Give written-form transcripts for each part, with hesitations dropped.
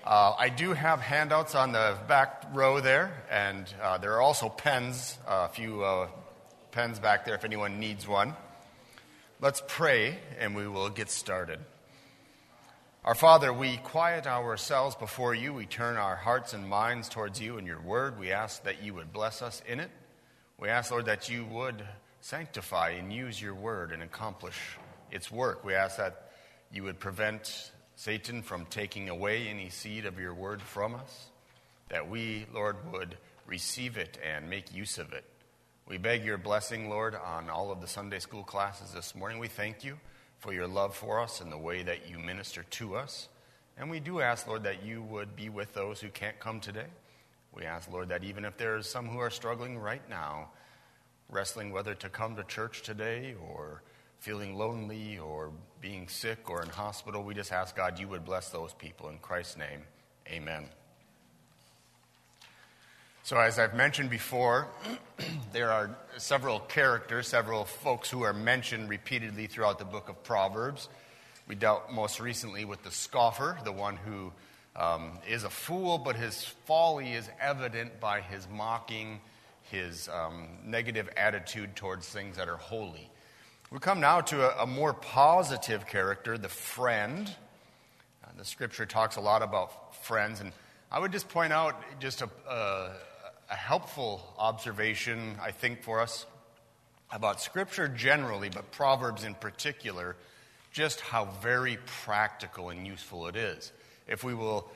I do have handouts on the back row there, and there are also pens, a few pens back there if anyone needs one. Let's pray, and we will get started. Our Father, we quiet ourselves before you. We turn our hearts and minds towards you and your word. We ask that you would bless us in it. We ask, Lord, that you would sanctify and use your word and accomplish its work. We ask that you would prevent Satan from taking away any seed of your word from us, that we, Lord, would receive it and make use of it. We beg your blessing, Lord, on all of the Sunday school classes this morning. We thank you for your love for us and the way that you minister to us. And we do ask, Lord, that you would be with those who can't come today. We ask, Lord, that even if there's some who are struggling right now, wrestling whether to come to church today or feeling lonely or being sick or in hospital, we just ask, God, you would bless those people. In Christ's name, amen. So as I've mentioned before, there are several characters, several folks who are mentioned repeatedly throughout the book of Proverbs. We dealt most recently with the scoffer, the one who is a fool, but his folly is evident by his mocking, his negative attitude towards things that are holy. We come now to a more positive character, the friend. The scripture talks a lot about friends, and I would just point out just a helpful observation, I think, for us about scripture generally, but Proverbs in particular, just how very practical and useful it is. If we will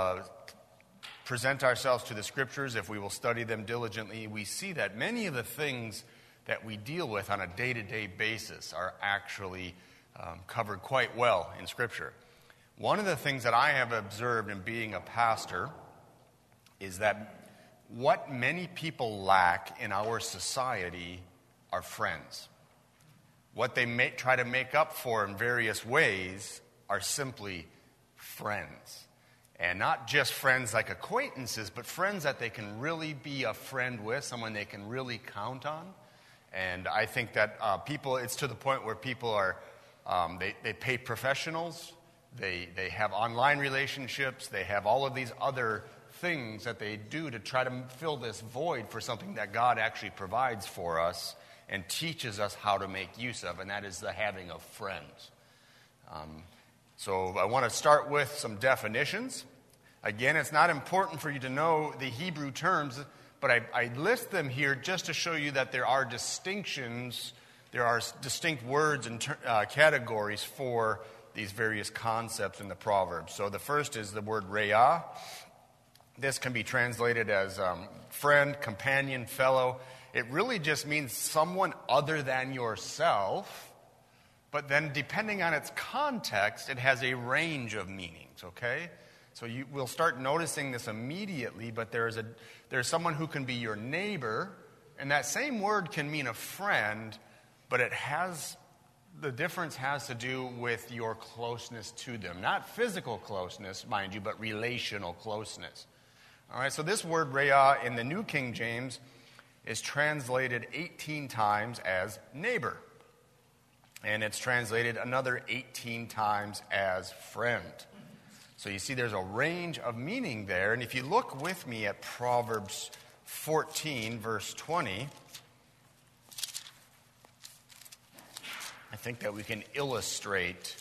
present ourselves to the scriptures, if we will study them diligently, we see that many of the things that we deal with on a day-to-day basis are actually covered quite well in Scripture. One of the things that I have observed in being a pastor is that what many people lack in our society are friends. What they try to make up for in various ways are simply friends. And not just friends like acquaintances, but friends that they can really be a friend with, someone they can really count on. And I think that people, it's to the point where people are, they pay professionals, they have online relationships, they have all of these other things that they do to try to fill this void for something that God actually provides for us and teaches us how to make use of, and that is the having of friends. So I want to start with some definitions. Again, it's not important for you to know the Hebrew terms, but I list them here just to show you that there are distinctions, there are distinct words and categories for these various concepts in the Proverbs. So the first is the word reah. This can be translated as friend, companion, fellow. It really just means someone other than yourself, but then depending on its context, it has a range of meanings, okay? So you will start noticing this immediately, but there's someone who can be your neighbor, and that same word can mean a friend, but the difference has to do with your closeness to them. Not physical closeness, mind you, but relational closeness. All right, so this word reah in the New King James is translated 18 times as neighbor. And it's translated another 18 times as friend. So you see there's a range of meaning there. And if you look with me at Proverbs 14, verse 20, I think that we can illustrate.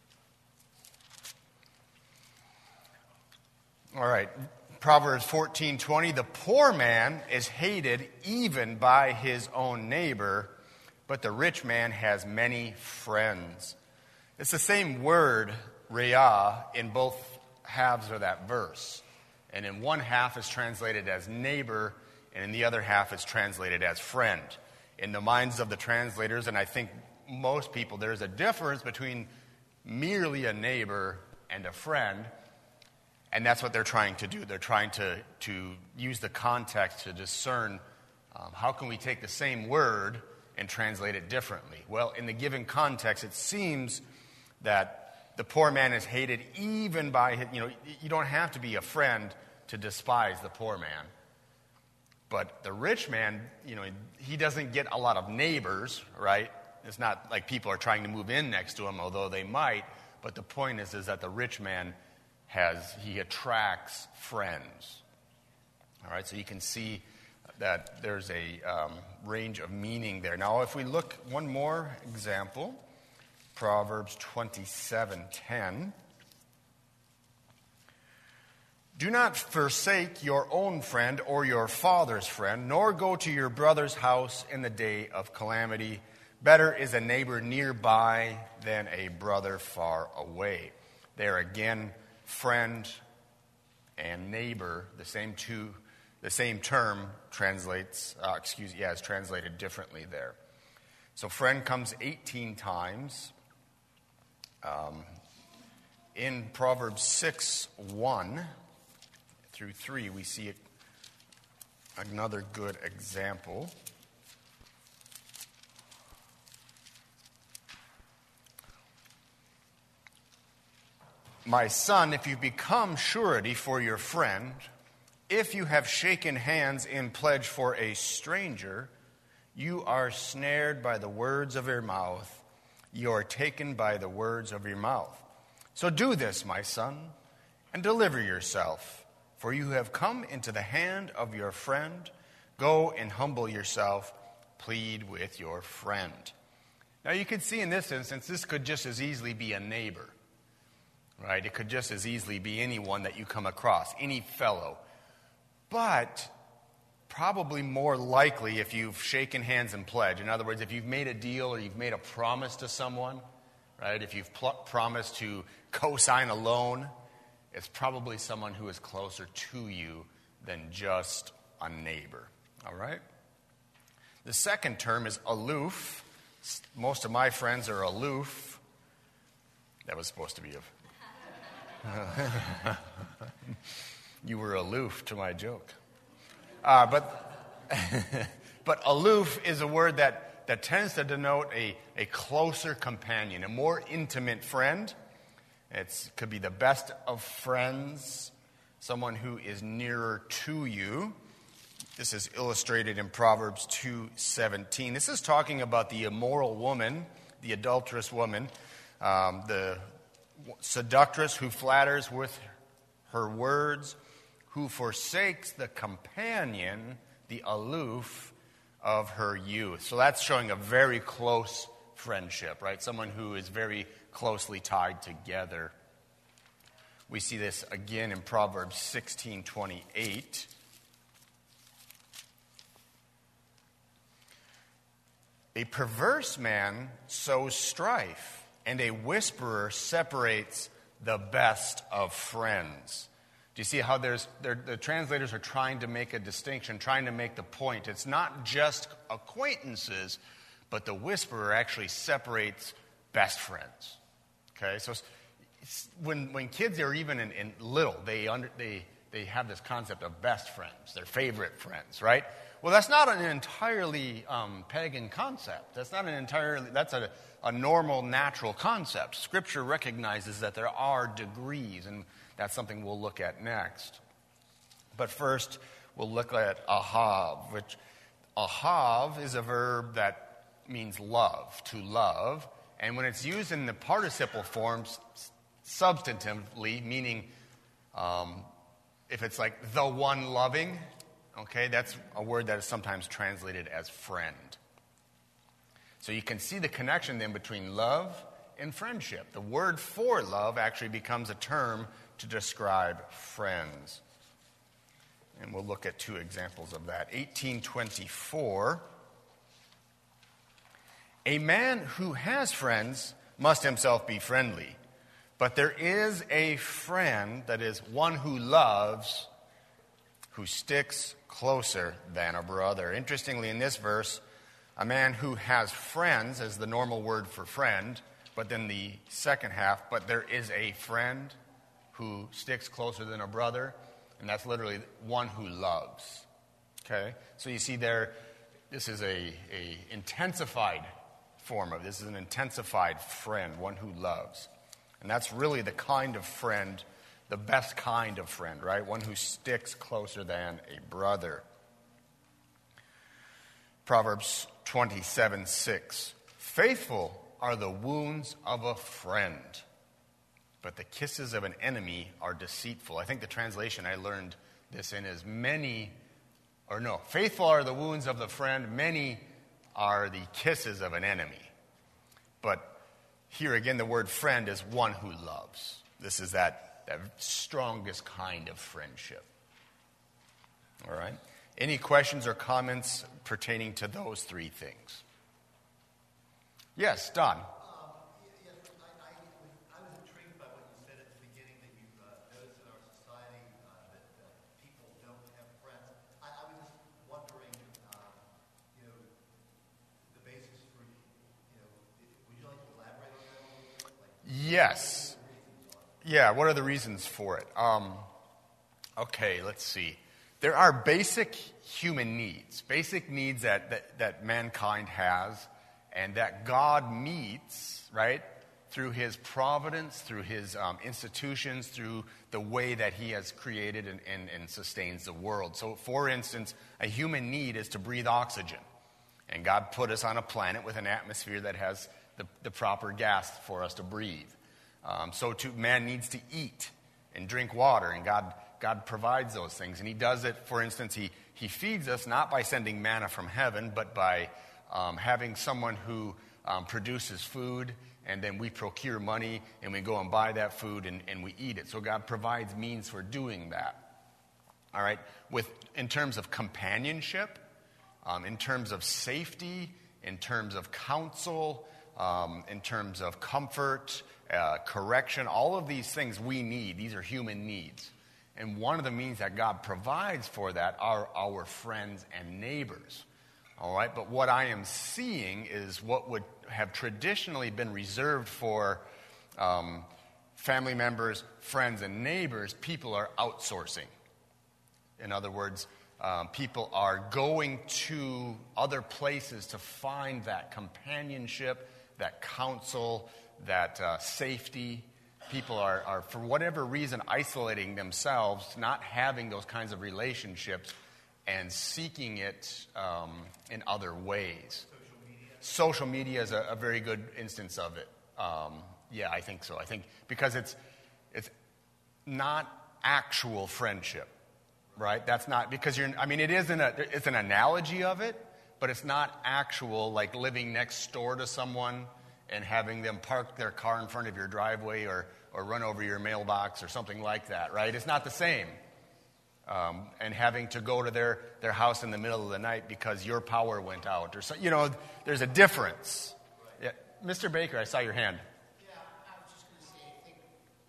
All right, Proverbs 14:20, the poor man is hated even by his own neighbor, but the rich man has many friends. It's the same word, reah, in both halves of that verse. And in one half is translated as neighbor, and in the other half is translated as friend. In the minds of the translators, and I think most people, there's a difference between merely a neighbor and a friend, and that's what they're trying to do. They're trying to use the context to discern how can we take the same word and translate it differently. Well, in the given context, it seems that the poor man is hated even by his, you don't have to be a friend to despise the poor man. But the rich man, he doesn't get a lot of neighbors, right? It's not like people are trying to move in next to him, although they might. But the point is that the rich man he attracts friends. All right, so you can see that there's a range of meaning there. Now, if we look one more example, Proverbs 27:10. Do not forsake your own friend or your father's friend, nor go to your brother's house in the day of calamity. Better is a neighbor nearby than a brother far away. There again, friend and neighbor, the same term translates. Is translated differently there. So friend comes 18 times. In Proverbs 6:1 through 3, we see another good example. My son, if you become surety for your friend, if you have shaken hands in pledge for a stranger, you are snared by the words of your mouth. You are taken by the words of your mouth. So do this, my son, and deliver yourself, for you have come into the hand of your friend. Go and humble yourself. Plead with your friend. Now you can see in this instance, this could just as easily be a neighbor, right? It could just as easily be anyone that you come across, any fellow. But probably more likely if you've shaken hands and pledged. In other words, if you've made a deal or you've made a promise to someone, right? If you've promised to co-sign a loan, it's probably someone who is closer to you than just a neighbor, all right? The second term is aloof. Most of my friends are aloof. That was supposed to be you were aloof to my joke. But aloof is a word that tends to denote a closer companion, a more intimate friend. It could be the best of friends, someone who is nearer to you. This is illustrated in Proverbs 2:17. This is talking about the immoral woman, the adulterous woman, the seductress who flatters with her words, who forsakes the companion, the aloof of her youth. So that's showing a very close friendship, right? Someone who is very closely tied together. We see this again in Proverbs 16:28. A perverse man sows strife, and a whisperer separates the best of friends. Do you see how the translators are trying to make a distinction, trying to make the point? It's not just acquaintances, but the whisperer actually separates best friends. Okay, so when kids are even in little, they have this concept of best friends, their favorite friends, right? Well, that's not an entirely pagan concept. That's a normal, natural concept. Scripture recognizes that there are degrees, and that's something we'll look at next. But first, we'll look at ahav, which ahav is a verb that means love, to love. And when it's used in the participle forms, substantively, meaning if it's like the one loving, okay, that's a word that is sometimes translated as friend. So you can see the connection then between love and friendship. The word for love actually becomes a term to describe friends. And we'll look at two examples of that. 1824. A man who has friends must himself be friendly. But there is a friend, that is, one who loves, who sticks closer than a brother. Interestingly, in this verse, a man who has friends is the normal word for friend, but then the second half, but there is a friend who sticks closer than a brother, and that's literally one who loves. Okay? So you see there, this is a intensified form of this is an intensified friend, one who loves. And that's really the kind of friend, the best kind of friend, right? One who sticks closer than a brother. Proverbs 27:6. Faithful are the wounds of a friend, but the kisses of an enemy are deceitful. I think the translation I learned this in is faithful are the wounds of the friend, many are the kisses of an enemy. But here again, the word friend is one who loves. This is that strongest kind of friendship. All right? Any questions or comments pertaining to those three things? Yes, Don. Yes, I was intrigued by what you said at the beginning, that you noticed in our society that people don't have friends. I was just wondering, the basis for, would you like to elaborate on that a little bit? Yes. Yeah, what are the reasons for it? Okay, let's see. There are basic human needs that mankind has and that God meets, right, through his providence, through his institutions, through the way that he has created and sustains the world. So, for instance, a human need is to breathe oxygen. And God put us on a planet with an atmosphere that has the proper gas for us to breathe. Man needs to eat and drink water, and God provides those things. And he does it, for instance, he feeds us not by sending manna from heaven, but by having someone who produces food, and then we procure money, and we go and buy that food, and we eat it. So God provides means for doing that. All right? In terms of companionship, in terms of safety, in terms of counsel, in terms of comfort, correction, all of these things we need. These are human needs. And one of the means that God provides for that are our friends and neighbors. All right? But what I am seeing is what would have traditionally been reserved for family members, friends, and neighbors, people are outsourcing. In other words, people are going to other places to find that companionship, that counsel, that safety. People are, for whatever reason, isolating themselves, not having those kinds of relationships, and seeking it in other ways. Social media is a very good instance of it. Yeah, I think so. I think because it's not actual friendship, right? That's not, because it's an analogy of it, but it's not actual, like living next door to someone and having them park their car in front of your driveway or run over your mailbox or something like that, right? It's not the same. And having to go to their house in the middle of the night because your power went out or so, there's a difference. Yeah. Mr. Baker, I saw your hand. Yeah, I was just going to say, I think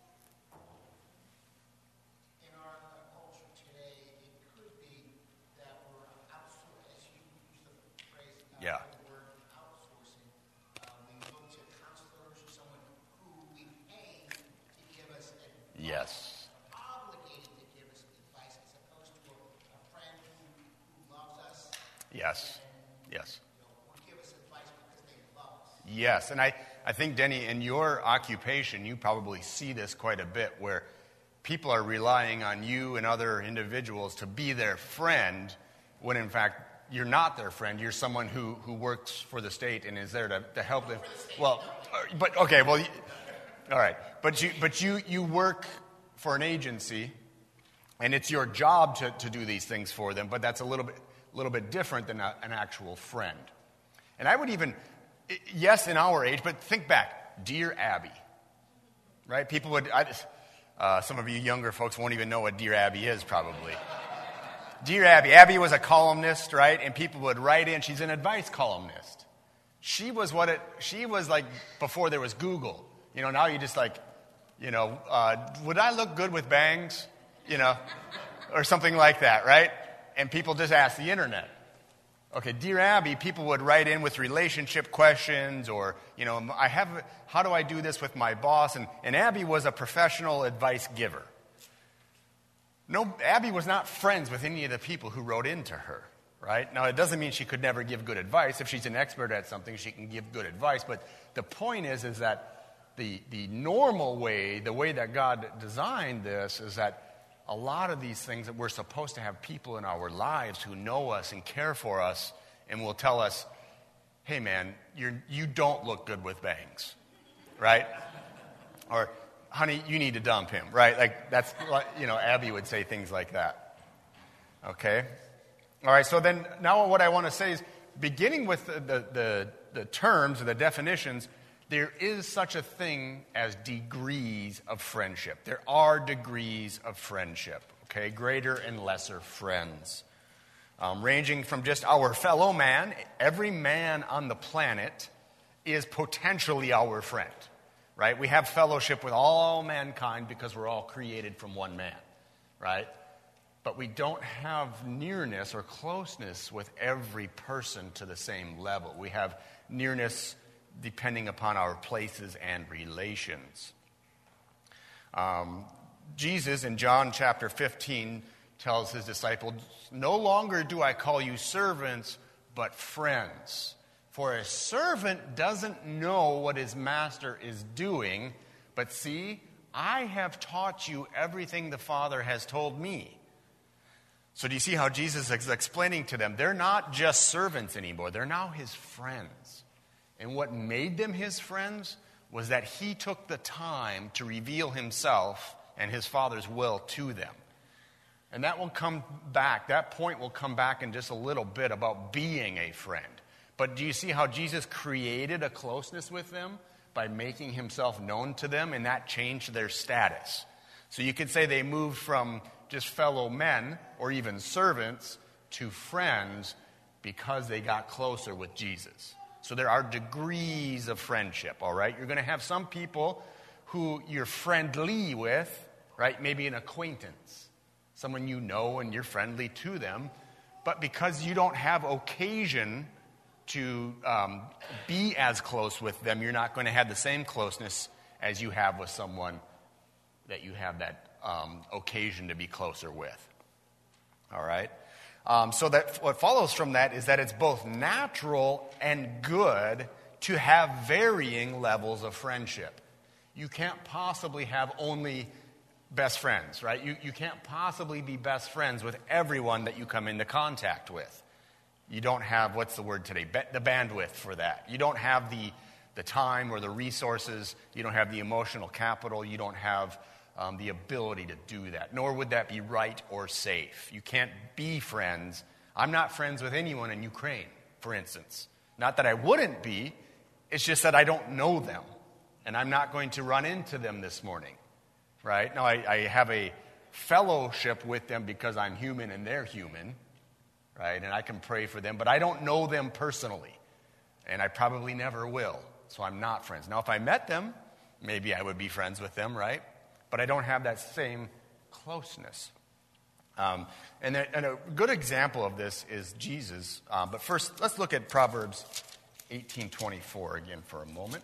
in our culture today, it could be that we're outsourcing, as you use the phrase, Yeah. the word outsourcing. We go to counselors or someone who we pay to give us advice. Yes. Obligated to give us advice as opposed to a friend who loves us. Yes. Yes. Will give us advice because they love us. Yes, and I think, Denny, in your occupation, you probably see this quite a bit, where people are relying on you and other individuals to be their friend, when in fact you're not their friend. You're someone who works for the state and is there to help them. Well, but okay, well, all right, but you work for an agency, and it's your job to do these things for them. But that's a little bit different than an actual friend. And I would even, yes, in our age, but think back, Dear Abby, right? People would, some of you younger folks won't even know what Dear Abby is, probably. Dear Abby. Abby was a columnist, right? And people would write in. She's an advice columnist. She was like before there was Google. Now you just like, would I look good with bangs? Or something like that, right? And people just ask the internet. Okay, Dear Abby, people would write in with relationship questions or, how do I do this with my boss? And Abby was a professional advice giver. No, Abby was not friends with any of the people who wrote into her, right? Now, it doesn't mean she could never give good advice. If she's an expert at something, she can give good advice. But the point is that the normal way, the way that God designed this, is that a lot of these things that we're supposed to have people in our lives who know us and care for us and will tell us, hey man, you don't look good with bangs, right? Or honey, you need to dump him, right? Like that's, Abby would say things like that. Okay? All right, so then now what I want to say is, beginning with the terms or the definitions, there is such a thing as degrees of friendship. There are degrees of friendship, okay? Greater and lesser friends. Ranging from just our fellow man, every man on the planet is potentially our friend, right? We have fellowship with all mankind because we're all created from one man, right? But we don't have nearness or closeness with every person to the same level. We have nearness depending upon our places and relations. Jesus in John chapter 15 tells his disciples, "No longer do I call you servants, but friends. For a servant doesn't know what his master is doing, but see, I have taught you everything the Father has told me." So do you see how Jesus is explaining to them, they're not just servants anymore, they're now his friends. And what made them his friends was that he took the time to reveal himself and his Father's will to them. And that will come back, that point will come back in just a little bit about being a friend. But do you see how Jesus created a closeness with them by making himself known to them, and that changed their status? So you could say they moved from just fellow men or even servants to friends because they got closer with Jesus. So there are degrees of friendship, all right? You're going to have some people who you're friendly with, right? Maybe an acquaintance, someone you know and you're friendly to them. But because you don't have occasion to be as close with them, you're not going to have the same closeness as you have with someone that you have that occasion to be closer with. All right? So that what follows from that is that it's both natural and good to have varying levels of friendship. You can't possibly have only best friends, right? You can't possibly be best friends with everyone that you come into contact with. You don't have, what's the word today? The bandwidth for that. You don't have the time or the resources. You don't have the emotional capital. You don't have the ability to do that, nor would that be right or safe. You can't be friends. I'm not friends with anyone in Ukraine, for instance. Not that I wouldn't be, it's just that I don't know them, and I'm not going to run into them this morning, right? Now, I have a fellowship with them because I'm human and they're human, right? And I can pray for them, but I don't know them personally, and I probably never will, so I'm not friends. Now, if I met them, maybe I would be friends with them, right? But I don't have that same closeness. And a good example of this is Jesus. But first, let's look at Proverbs 18:24 again for a moment.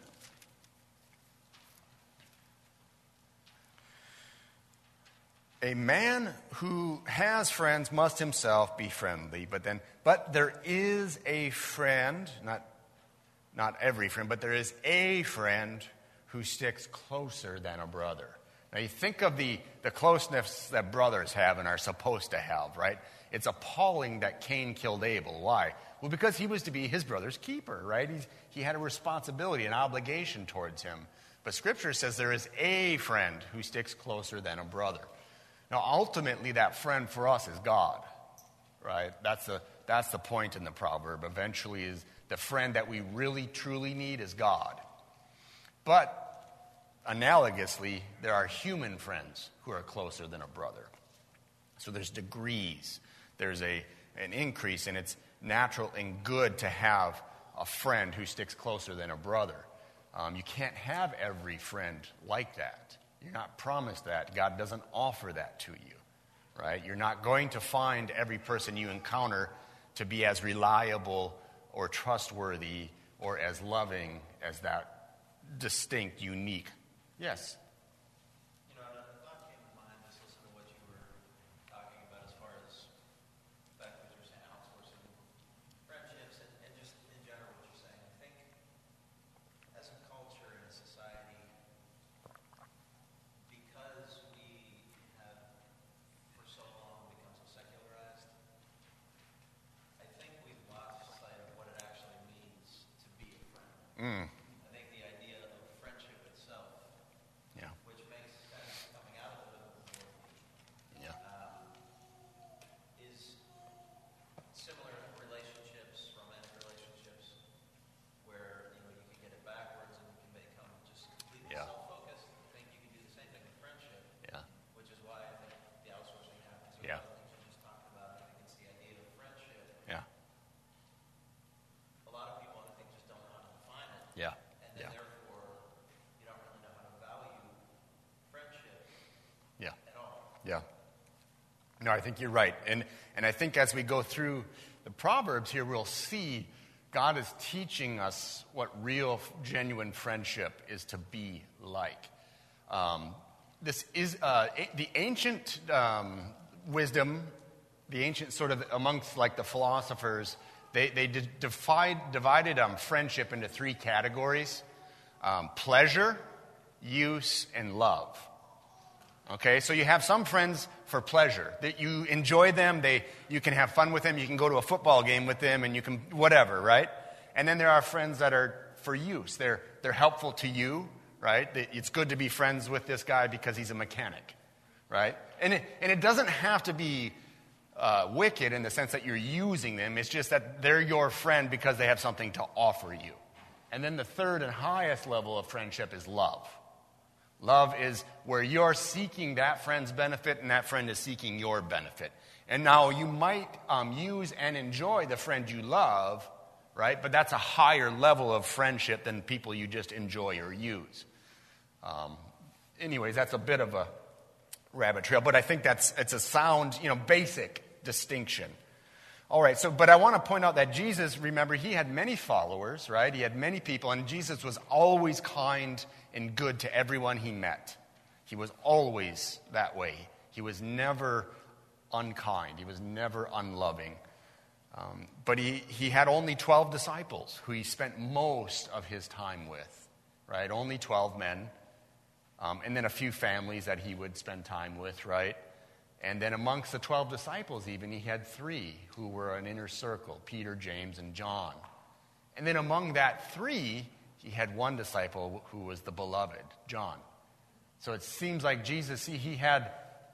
A man who has friends must himself be friendly, but there is a friend, not every friend, but there is a friend who sticks closer than a brother. Now, you think of the closeness that brothers have and are supposed to have, right? It's appalling that Cain killed Abel. Why? Well, because he was to be his brother's keeper, right? He had a responsibility, an obligation towards him. But Scripture says there is a friend who sticks closer than a brother. Now, ultimately, that friend for us is God, right? That's the point in the proverb. Eventually, is the friend that we really, truly need is God. But analogously, there are human friends who are closer than a brother. So there's degrees. There's an increase, and it's natural and good to have a friend who sticks closer than a brother. You can't have every friend like that. You're not promised that. God doesn't offer that to you, right? You're not going to find every person you encounter to be as reliable or trustworthy or as loving as that distinct, unique. Yes? You know, a thought came to mind just listening to what you were talking about as far as back what you're saying, outsourcing friendships and just in general what you're saying. I think as a culture and a society, because we have for so long become so secularized, I think we've lost sight of what it actually means to be a friend. I think the idea of friendship itself Yeah. No, I think you're right. And I think as we go through the Proverbs here, we'll see God is teaching us what real, genuine friendship is to be like. This is the ancient wisdom, the ancient sort of amongst like the philosophers, they divided friendship into three categories: pleasure, use, and love. Okay, so you have some friends for pleasure, that you enjoy them, you can have fun with them, you can go to a football game with them, and you can whatever, right? And then there are friends that are for use. They're helpful to you, right? It's good to be friends with this guy because he's a mechanic, right? And it doesn't have to be wicked in the sense that you're using them. It's just that they're your friend because they have something to offer you. And then the third and highest level of friendship is love. Love is where you're seeking that friend's benefit and that friend is seeking your benefit. And now you might use and enjoy the friend you love, right? But that's a higher level of friendship than people you just enjoy or use. Anyways, that's a bit of a rabbit trail, but I think it's a sound, basic distinction. All right, but I want to point out that Jesus, remember, he had many followers, right? He had many people, and Jesus was always kind and good to everyone he met. He was always that way. He was never unkind. He was never unloving. But he had only 12 disciples who he spent most of his time with, right? Only 12 men, and then a few families that he would spend time with, right? And then amongst the 12 disciples even, he had 3 who were an inner circle, Peter, James, and John. And then among that 3, he had one disciple who was the beloved, John. So it seems like Jesus, he had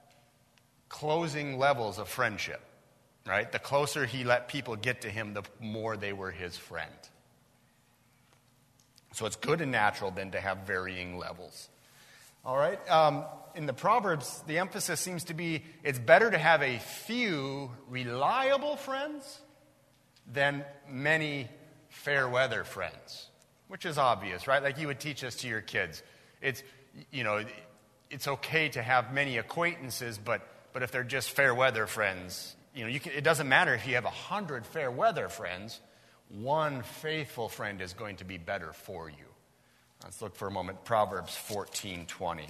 closing levels of friendship, right? The closer he let people get to him, the more they were his friend. So it's good and natural then to have varying levels. All right? In the Proverbs, the emphasis seems to be it's better to have a few reliable friends than many fair weather friends, which is obvious, right? Like you would teach this to your kids. It's okay to have many acquaintances, but if they're just fair weather friends, it doesn't matter if you have 100 fair weather friends. One faithful friend is going to be better for you. Let's look for a moment. Proverbs 14:20.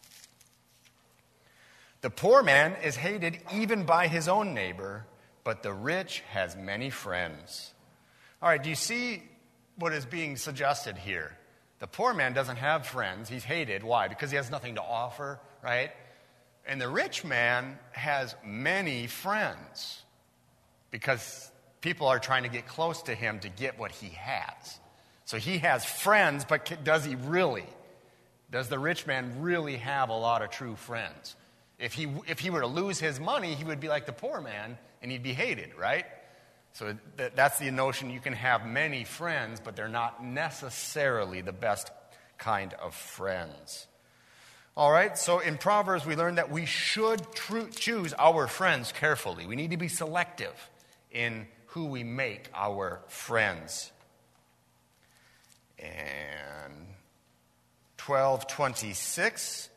The poor man is hated even by his own neighbor, but the rich has many friends. All right, do you see what is being suggested here? The poor man doesn't have friends. He's hated. Why? Because he has nothing to offer, right? And the rich man has many friends because people are trying to get close to him to get what he has. So he has friends, but does he really? Does the rich man really have a lot of true friends? If he were to lose his money, he would be like the poor man, and he'd be hated, right? So that's the notion. You can have many friends, but they're not necessarily the best kind of friends. All right, so in Proverbs, we learn that we should choose our friends carefully. We need to be selective in who we make our friends. And 12:26,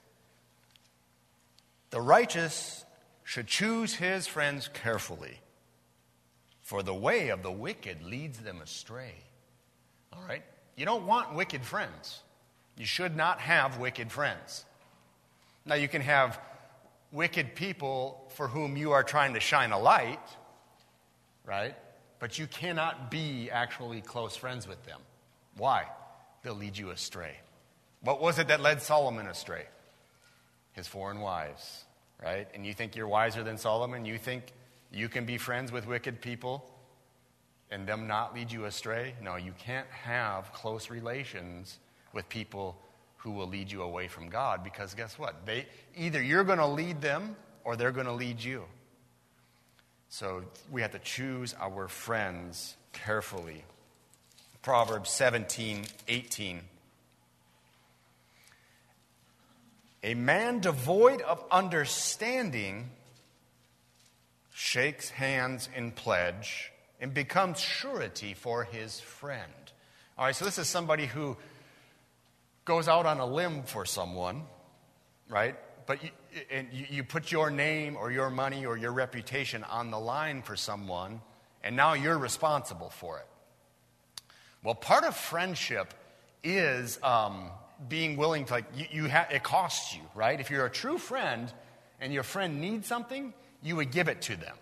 the righteous should choose his friends carefully, for the way of the wicked leads them astray. All right? You don't want wicked friends. You should not have wicked friends. Now, you can have wicked people for whom you are trying to shine a light, right? But you cannot be actually close friends with them. Why? They'll lead you astray. What was it that led Solomon astray? His foreign wives, right? And you think you're wiser than Solomon? You think you can be friends with wicked people and them not lead you astray? No, you can't have close relations with people who will lead you away from God, because guess what? Either you're going to lead them or they're going to lead you. So we have to choose our friends carefully. Proverbs 17:18. A man devoid of understanding shakes hands in pledge and becomes surety for his friend. All right, so this is somebody who goes out on a limb for someone, right? But you put your name or your money or your reputation on the line for someone, and now you're responsible for it. Well, part of friendship is being willing to, it costs you, right? If you're a true friend and your friend needs something, you would give it to them.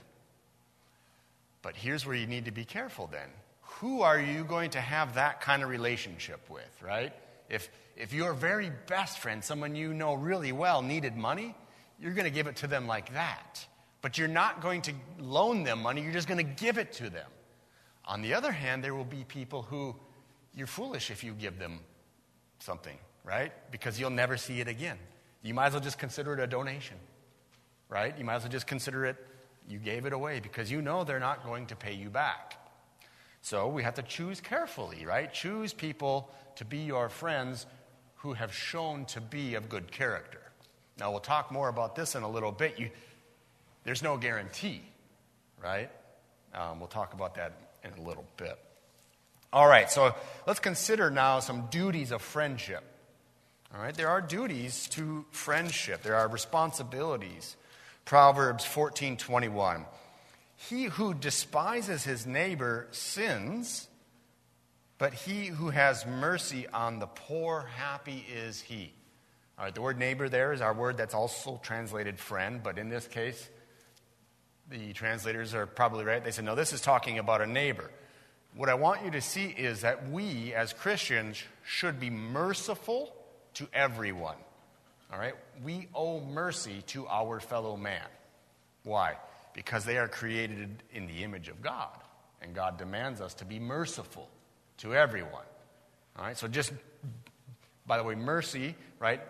But here's where you need to be careful then. Who are you going to have that kind of relationship with, right? If your very best friend, someone you know really well, needed money, you're going to give it to them like that. But you're not going to loan them money, you're just going to give it to them. On the other hand, there will be people who you're foolish if you give them something, right? Because you'll never see it again. You might as well just consider it a donation, right? You might as well just consider it, you gave it away because you know they're not going to pay you back. So we have to choose carefully, right? Choose people to be your friends who have shown to be of good character. Now, we'll talk more about this in a little bit. There's no guarantee, right? We'll talk about that in a little bit. All right, so let's consider now some duties of friendship. All right, there are duties to friendship. There are responsibilities. Proverbs 14:21. He who despises his neighbor sins, but he who has mercy on the poor, happy is he. All right, the word neighbor there is our word that's also translated friend, but in this case, the translators are probably right. They said, no, this is talking about a neighbor. What I want you to see is that we, as Christians, should be merciful to everyone. All right? We owe mercy to our fellow man. Why? Because they are created in the image of God, and God demands us to be merciful to everyone. All right? So just, by the way, mercy, right?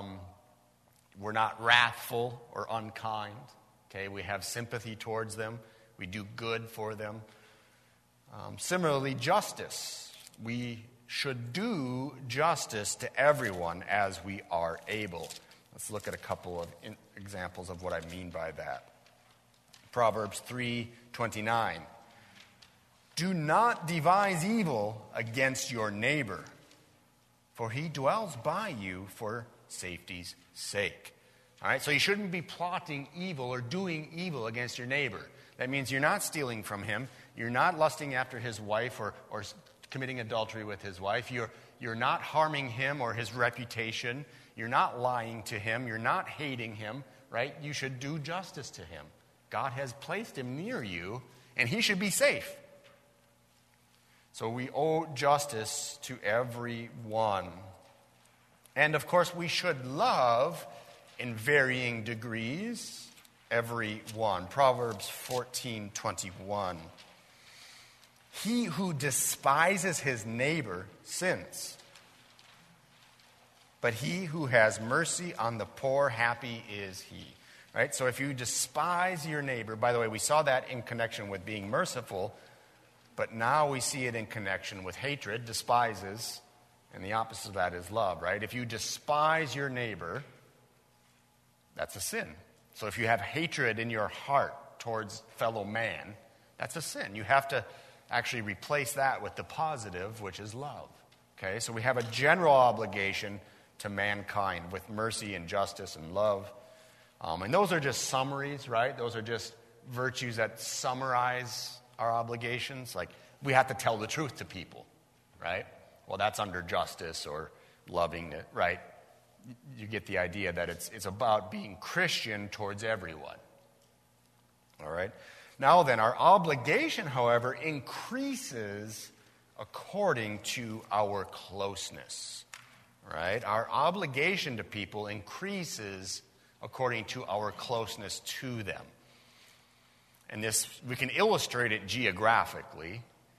We're not wrathful or unkind. Okay, we have sympathy towards them. We do good for them. Similarly, justice. We should do justice to everyone as we are able. Let's look at a couple of examples of what I mean by that. Proverbs 3:29. Do not devise evil against your neighbor, for he dwells by you for safety's sake. All right, so you shouldn't be plotting evil or doing evil against your neighbor. That means you're not stealing from him. You're not lusting after his wife or committing adultery with his wife. You're not harming him or his reputation. You're not lying to him. You're not hating him, right? You should do justice to him. God has placed him near you, and he should be safe. So we owe justice to everyone. And of course, we should love in varying degrees everyone. Proverbs 14:21. He who despises his neighbor sins, but he who has mercy on the poor, happy is he. Right? So if you despise your neighbor, by the way, we saw that in connection with being merciful, but now we see it in connection with hatred, despises, and the opposite of that is love, right? If you despise your neighbor, that's a sin. So if you have hatred in your heart towards fellow man, that's a sin. You have to actually replace that with the positive, which is love. Okay, so we have a general obligation to mankind with mercy and justice and love. And those are just summaries, right? Those are just virtues that summarize our obligations. Like, we have to tell the truth to people, right? Well, that's under justice or loving it, right? You get the idea that it's about being Christian towards everyone. All right? Now then, our obligation, however, increases according to our closeness. Right? Our obligation to people increases according to our closeness to them. And this, we can illustrate it geographically.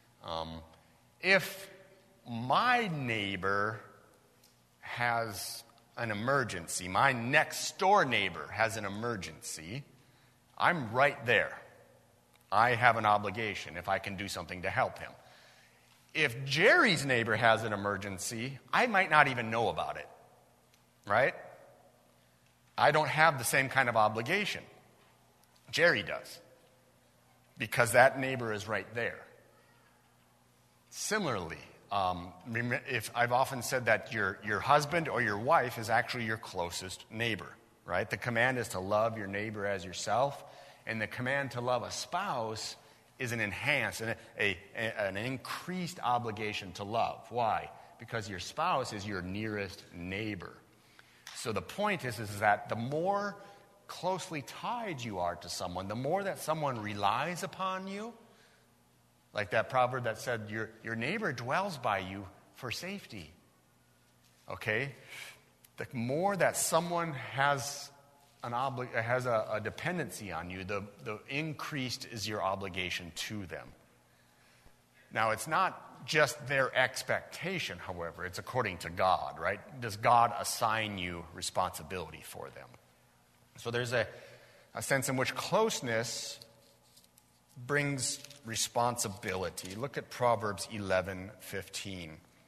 If my neighbor has an emergency, my next door neighbor has an emergency, I'm right there. I have an obligation if I can do something to help him. If Jerry's neighbor has an emergency, I might not even know about it, right? I don't have the same kind of obligation. Jerry does, because that neighbor is right there. Similarly, if I've often said that your husband or your wife is actually your closest neighbor, right? The command is to love your neighbor as yourself, and the command to love a spouse is an enhanced, an increased obligation to love. Why? Because your spouse is your nearest neighbor. So the point is that the more closely tied you are to someone, the more that someone relies upon you, like that proverb that said, your neighbor dwells by you for safety. Okay? The more that someone has a dependency on you, the increased is your obligation to them. Now, it's not just their expectation, however. It's according to God, right? Does God assign you responsibility for them? So there's a sense in which closeness brings responsibility. Look at Proverbs 11:15.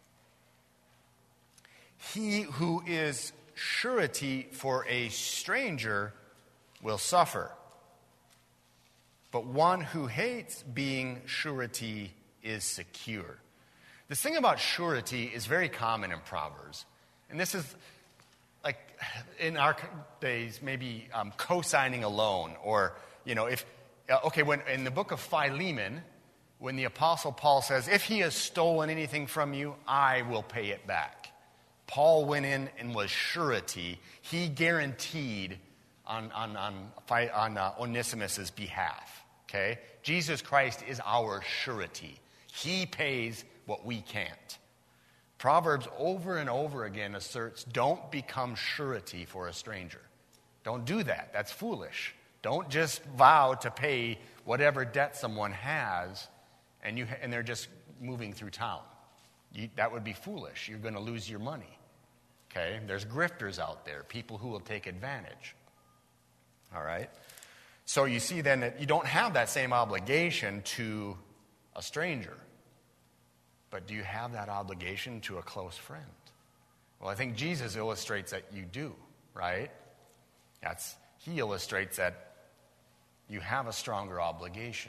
He who is surety for a stranger will suffer, but one who hates being surety is secure. This thing about surety is very common in Proverbs. And this is like in our days, maybe co-signing a loan, or, when in the book of Philemon, when the Apostle Paul says, if he has stolen anything from you, I will pay it back. Paul went in and was surety. He guaranteed on Onesimus' behalf. Okay? Jesus Christ is our surety. He pays what we can't. Proverbs over and over again asserts, don't become surety for a stranger. Don't do that. That's foolish. Don't just vow to pay whatever debt someone has and they're just moving through town. That would be foolish. You're going to lose your money. Okay? There's grifters out there, people who will take advantage. All right? So you see then that you don't have that same obligation to a stranger. But do you have that obligation to a close friend? Well, I think Jesus illustrates that you do, right? He illustrates that you have a stronger obligation.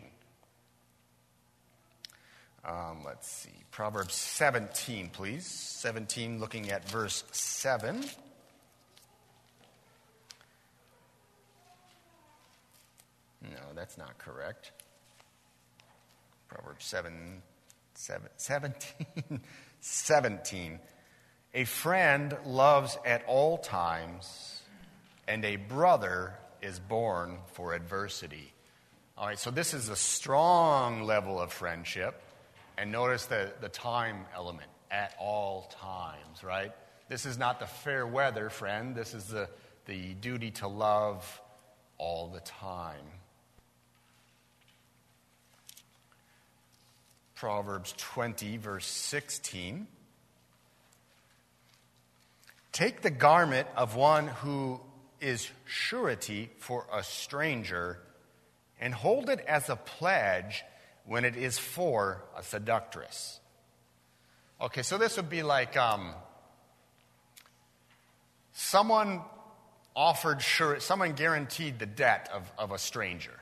Let's see. Proverbs 17, please. 17, looking at verse 7. No, that's not correct. Proverbs 17. A friend loves at all times, and a brother is born for adversity. All right, so this is a strong level of friendship. And notice the time element, at all times, right? This is not the fair weather friend. This is the duty to love all the time. Proverbs 20, verse 16. Take the garment of one who is surety for a stranger and hold it as a pledge when it is for a seductress. Okay, so this would be like someone guaranteed the debt of a stranger.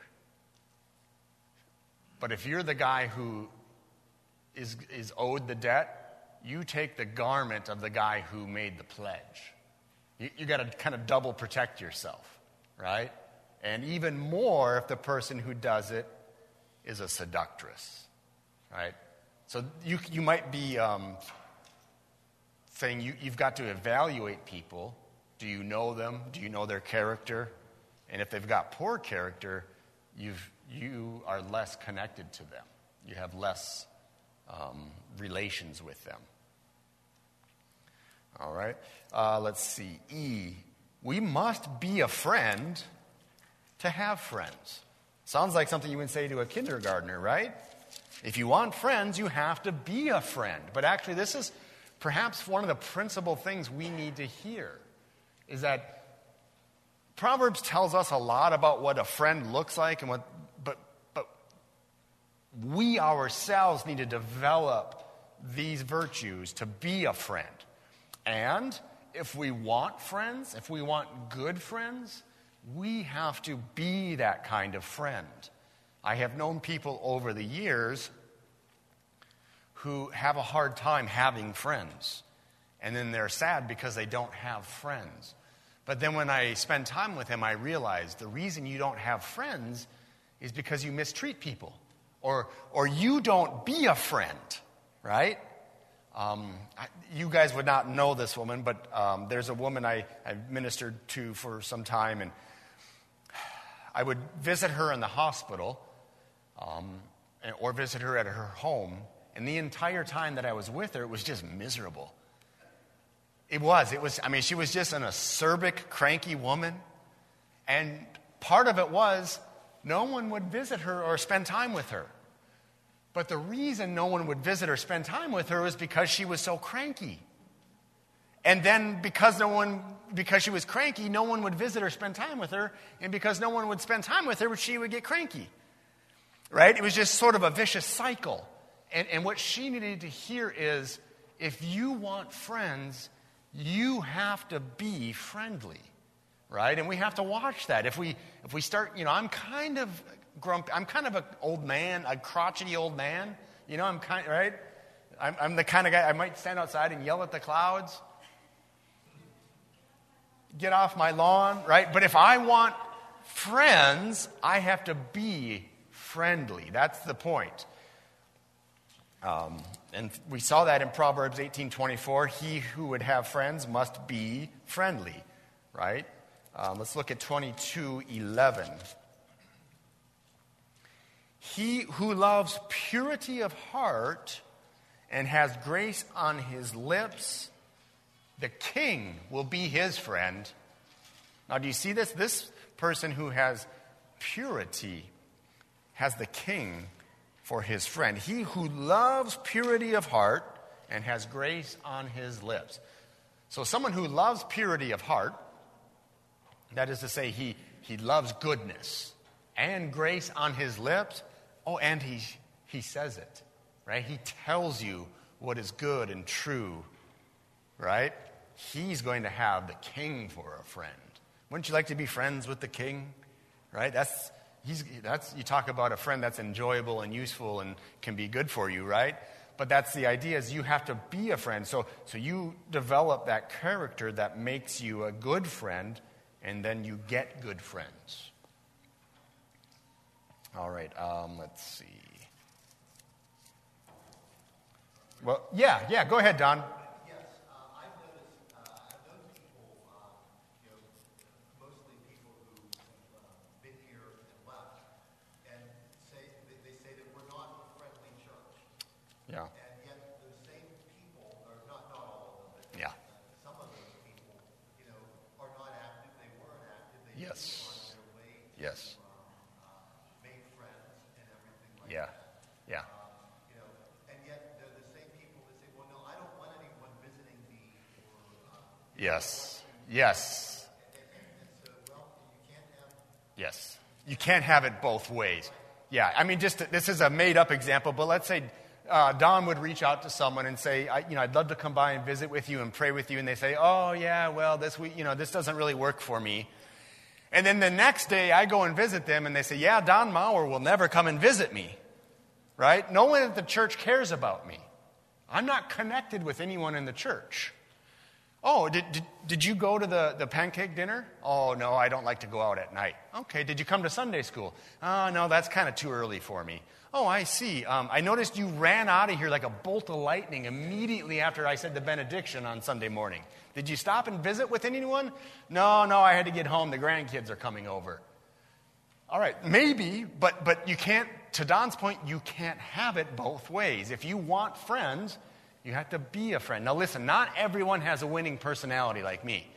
But if you're the guy who is owed the debt, you take the garment of the guy who made the pledge. You got to kind of double protect yourself, right? And even more if the person who does it is a seductress, right? So you might be saying you've got to evaluate people. Do you know them? Do you know their character? And if they've got poor character, you are less connected to them. You have less relations with them. All right. Let's see. E. We must be a friend to have friends. Sounds like something you would say to a kindergartner, right? If you want friends, you have to be a friend. But actually, this is perhaps one of the principal things we need to hear, is that Proverbs tells us a lot about what a friend looks like, and but we ourselves need to develop these virtues to be a friend. And if we want friends, if we want good friends, we have to be that kind of friend. I have known people over the years who have a hard time having friends. And then they're sad because they don't have friends. But then when I spend time with him, I realize the reason you don't have friends is because you mistreat people. Or you don't be a friend, right? You guys would not know this woman, but there's a woman I ministered to for some time, and I would visit her in the hospital or visit her at her home, and the entire time that I was with her, it was just miserable. It was, she was just an acerbic, cranky woman, and part of it was no one would visit her or spend time with her. But the reason no one would visit or spend time with her was because she was so cranky. And then because she was cranky, no one would visit or spend time with her. And because no one would spend time with her, she would get cranky. Right? It was just sort of a vicious cycle. And what she needed to hear is, if you want friends, you have to be friendly. Right? And we have to watch that. If we start, I'm kind of grumpy. I'm kind of an old man, a crotchety old man. I'm the kind of guy, I might stand outside and yell at the clouds. Get off my lawn, right? But if I want friends, I have to be friendly. That's the point. And we saw that in Proverbs 18:24. He who would have friends must be friendly, right? Let's look at 22:11. He who loves purity of heart and has grace on his lips, the king will be his friend. Now, do you see this? This person who has purity has the king for his friend. He who loves purity of heart and has grace on his lips. So someone who loves purity of heart, that is to say, he loves goodness and grace on his lips. Oh, and he says it, right? He tells you what is good and true, right? He's going to have the king for a friend. Wouldn't you like to be friends with the king? Right? That's you talk about a friend that's enjoyable and useful and can be good for you, right? But that's the idea, is you have to be a friend. So you develop that character that makes you a good friend, and then you get good friends. All right, let's see. Well, yeah, go ahead, Don. Yes, I've noticed, I've known people, mostly people who have been here and left, and they say that we're not a friendly church. Yeah. And yet those same people, or not all of them, but Yeah. some of those people, are not active. They weren't active. They Yes. didn't go on their way to Yes. make friends and everything like Yeah. that. Yeah. And yet they're the same people that say, well, no, I don't want anyone visiting me. Or, Yes. and so, well, you can't have. Yes. You can't have it both ways. Yeah. This is a made-up example, but let's say Don would reach out to someone and say, I'd love to come by and visit with you and pray with you. And they say, oh, yeah, well, this week, this doesn't really work for me. And then the next day I go and visit them and they say, yeah, Don Maurer will never come and visit me. Right? No one at the church cares about me. I'm not connected with anyone in the church. Oh, did you go to the pancake dinner? Oh, no, I don't like to go out at night. Okay, did you come to Sunday school? Oh, no, that's kind of too early for me. Oh, I see. I noticed you ran out of here like a bolt of lightning immediately after I said the benediction on Sunday morning. Did you stop and visit with anyone? No, I had to get home. The grandkids are coming over. All right, maybe, but you can't, to Don's point, you can't have it both ways. If you want friends, you have to be a friend. Now listen, not everyone has a winning personality like me.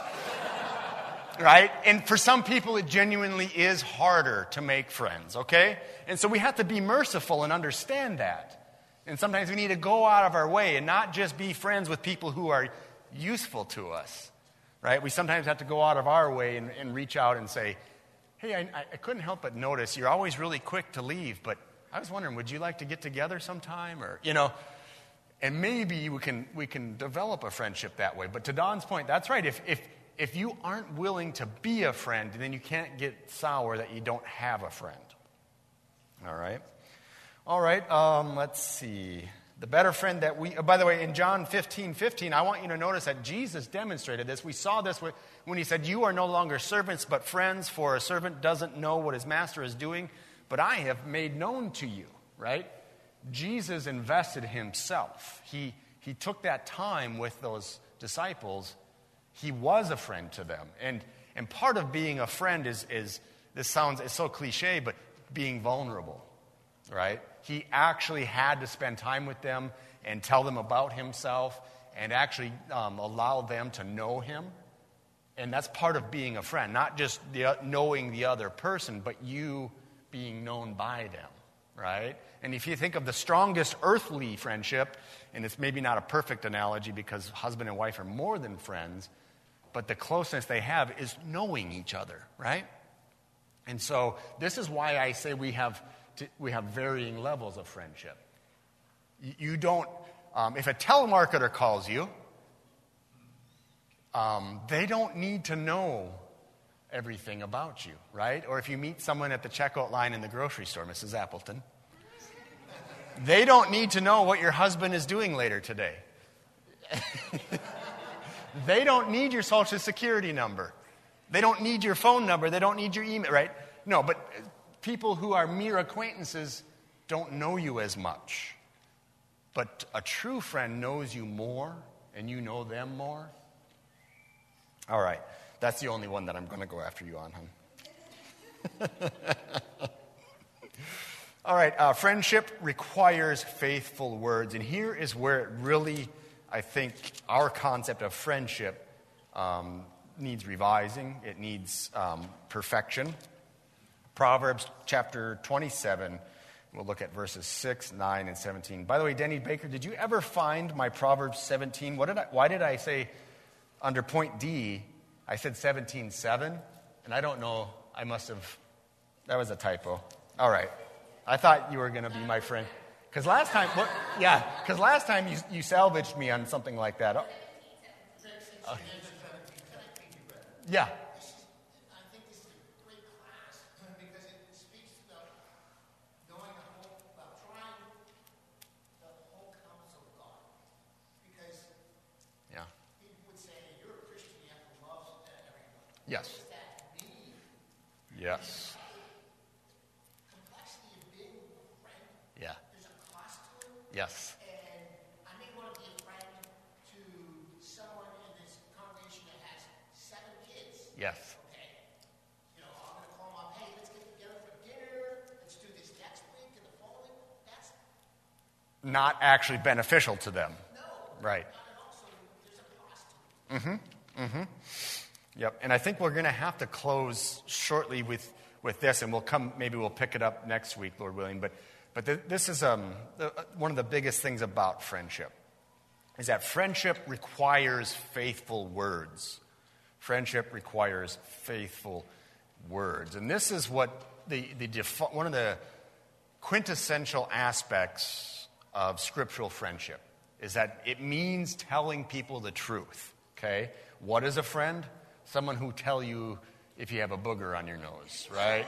Right? And for some people, it genuinely is harder to make friends, okay? And so we have to be merciful and understand that. And sometimes we need to go out of our way and not just be friends with people who are useful to us, right? We sometimes have to go out of our way and reach out and say, hey, I couldn't help but notice you're always really quick to leave, but I was wondering, would you like to get together sometime? Or, and maybe we can develop a friendship that way. But to Don's point, that's right. If you aren't willing to be a friend, then you can't get sour that you don't have a friend. All right, let's see. The better friend that we, by the way, in John 15:15, I want you to notice that Jesus demonstrated this. We saw this when he said, "You are no longer servants, but friends, for a servant doesn't know what his master is doing, but I have made known to you," right? Jesus invested himself. He took that time with those disciples. He was a friend to them. And part of being a friend is it's so cliche, but being vulnerable, right? He actually had to spend time with them and tell them about himself and actually allow them to know him. And that's part of being a friend, not just knowing the other person, but you being known by them, right? And if you think of the strongest earthly friendship, and it's maybe not a perfect analogy because husband and wife are more than friends, but the closeness they have is knowing each other, right? And so this is why I say we have varying levels of friendship. You don't, if a telemarketer calls you, they don't need to know everything about you, right? Or if you meet someone at the checkout line in the grocery store, Mrs. Appleton, they don't need to know what your husband is doing later today. They don't need your social security number. They don't need your phone number. They don't need your email, right? No, but people who are mere acquaintances don't know you as much. But a true friend knows you more, and you know them more. All right. That's the only one that I'm going to go after you on, hon. All right. Friendship requires faithful words. And here is where it really, I think, our concept of friendship needs revising. It needs perfection. Proverbs chapter 27, we'll look at verses 6, 9, and 17. By the way, Denny Baker, did you ever find my Proverbs 17? Why did I say under point D, I said 17:7? And I don't know, that was a typo. All right. I thought you were going to be my friend. Because last time you salvaged me on something like that. Yeah. I think this is a great class because it speaks about knowing trying the whole counsel of God. Because people would say, you're a Christian, you have to love everyone. Yes. What does that mean? Yes. Complexity of being a friend. Yeah. There's a cost to it. Yes. And I may want to be a friend to someone in this congregation that has 7 kids. Yes. Okay. I'm going to call them up, hey, let's get together for dinner. Let's do this next week and the following. That's Not actually beneficial to them. no. Right. Not at all. So there's a cost to it. Yep. And I think we're going to have to close shortly with this, and maybe we'll pick it up next week, Lord willing. But this is one of the biggest things about friendship, is that friendship requires faithful words. Friendship requires faithful words. And this is what one of the quintessential aspects of scriptural friendship is that it means telling people the truth. Okay? What is a friend? Someone who tell you if you have a booger on your nose, right?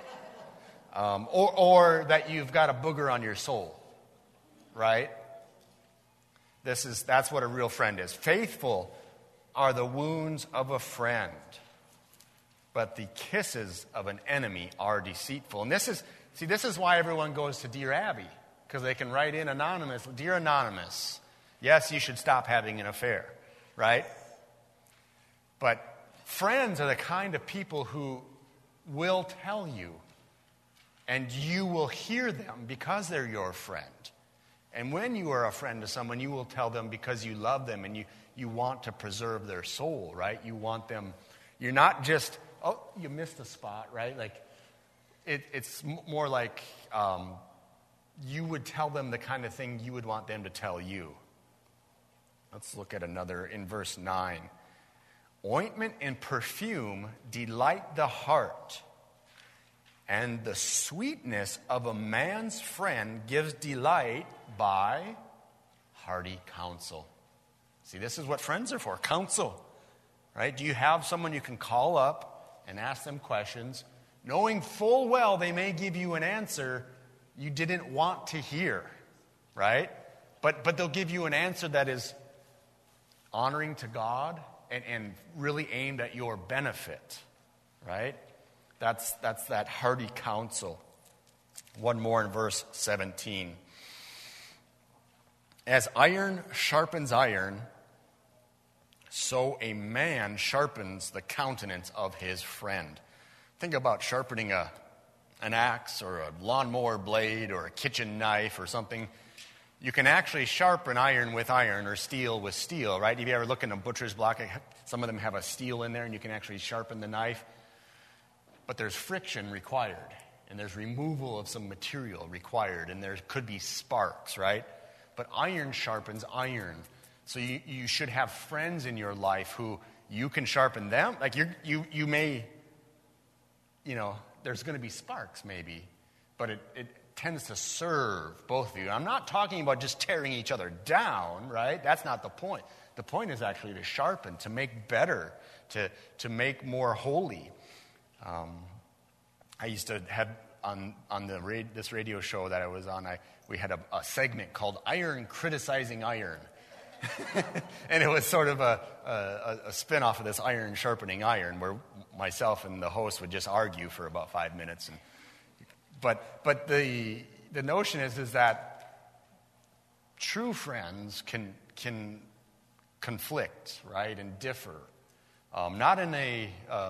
Or that you've got a booger on your soul, right? That's what a real friend is. Faithful are the wounds of a friend, but the kisses of an enemy are deceitful. And this is why everyone goes to Dear Abby, because they can write in anonymous, Dear Anonymous, yes, you should stop having an affair, right? But friends are the kind of people who will tell you, and you will hear them because they're your friend. And when you are a friend to someone, you will tell them because you love them and you want to preserve their soul, right? You want them, you're not just, oh, you missed a spot, right? Like, it's more like you would tell them the kind of thing you would want them to tell you. Let's look at another in verse 9. Ointment and perfume delight the heart, and the sweetness of a man's friend gives delight by hearty counsel. See, this is what friends are for, counsel, right? Do you have someone you can call up and ask them questions, knowing full well they may give you an answer you didn't want to hear, right? But they'll give you an answer that is honoring to God and really aimed at your benefit, right? That's that hearty counsel. One more in verse 17. As iron sharpens iron, so a man sharpens the countenance of his friend. Think about sharpening an axe or a lawnmower blade or a kitchen knife or something. You can actually sharpen iron with iron or steel with steel, right? If you ever look in a butcher's block, some of them have a steel in there and you can actually sharpen the knife. But there's friction required, and there's removal of some material required, and there could be sparks, right? But iron sharpens iron. So you should have friends in your life who you can sharpen them. Like you may, there's going to be sparks maybe, but it tends to serve both of you. I'm not talking about just tearing each other down, right? That's not the point. The point is actually to sharpen, to make better, to make more holy. I used to have on this radio show that I was on, we had a segment called Iron Criticizing Iron. And it was sort of a spin-off of this iron sharpening iron, where myself and the host would just argue for about 5 minutes. But the notion is that true friends can conflict, right, and differ, not in a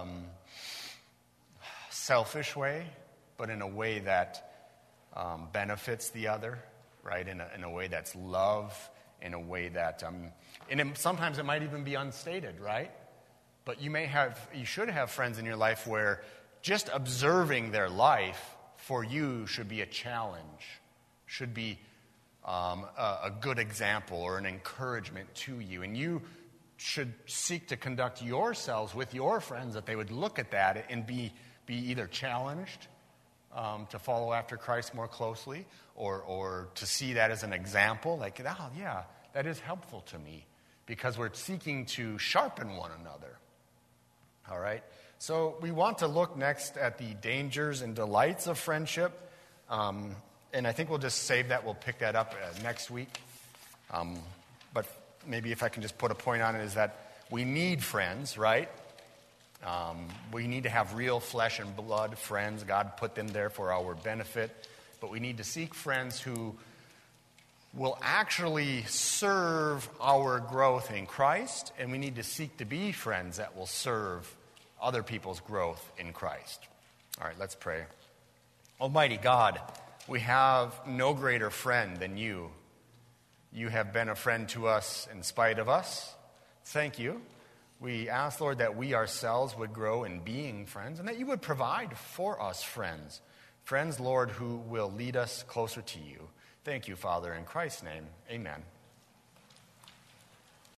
selfish way, but in a way that benefits the other, right? In a way that's love, in a way that, sometimes it might even be unstated, right? But you should have friends in your life where just observing their life for you should be a challenge, should be a good example or an encouragement to you. And you should seek to conduct yourselves with your friends that they would look at that and be either challenged to follow after Christ more closely, or to see that as an example, like, oh yeah, that is helpful to me, because we're seeking to sharpen one another. All right? So we want to look next at the dangers and delights of friendship, and I think we'll just save that. We'll pick that up next week. But maybe if I can just put a point on it, is that we need friends, right? We need to have real flesh and blood friends. God put them there for our benefit. But we need to seek friends who will actually serve our growth in Christ. And we need to seek to be friends that will serve other people's growth in Christ. All right, let's pray. Almighty God, we have no greater friend than you. You have been a friend to us in spite of us. Thank you. We ask, Lord, that we ourselves would grow in being friends, and that you would provide for us friends. Friends, Lord, who will lead us closer to you. Thank you, Father, in Christ's name. Amen.